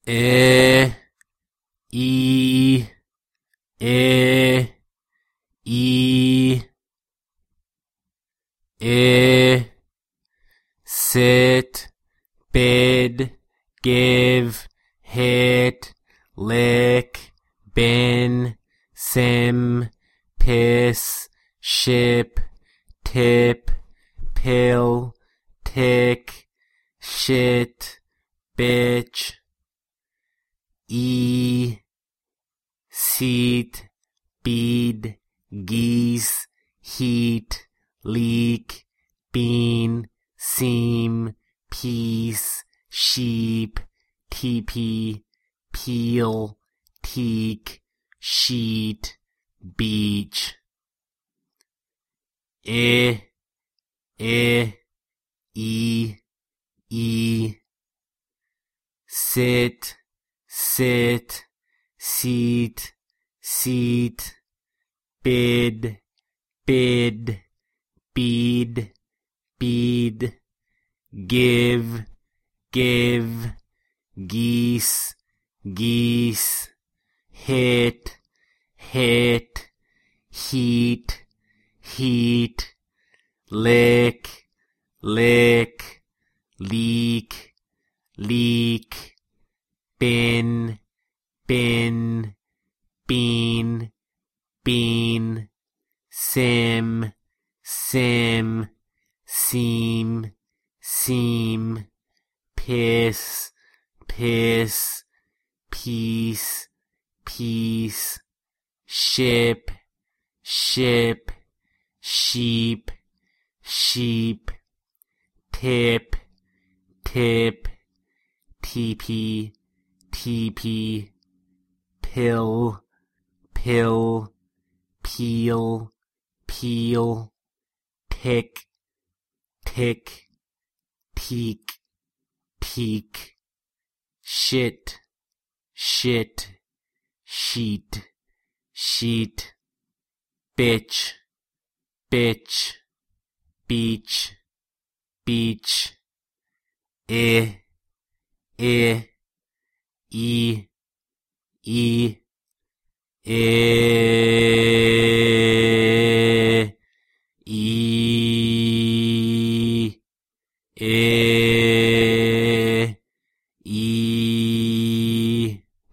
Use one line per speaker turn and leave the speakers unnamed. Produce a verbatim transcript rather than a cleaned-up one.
E, E, E, E, E, sit, bid, give, hit, lick, bin, sim, piss, ship, tip, pill, tick, shit, bitch, e, seat, bead, geese, heat, leak, bean, seam, piece, sheep, teepee, peel, teak, sheet, beach. E, E, E, E, sit, sit, seat, seat, bid, bid, bead, bead, give, give, geese, geese, hit, hit, heat, heat, lick, lick, leak, leak, bin, bin, bean, bean, sim, sim, seam, seam, piss, piss, peace, peace, ship, ship, sheep, sheep, tip, tip, teepee, teepee, pill, pill, peel, peel, tick, tick, teak, teak, shit, shit, sheet, sheet, bitch, bitch, beach, beach, eh, eh, e, e, eh.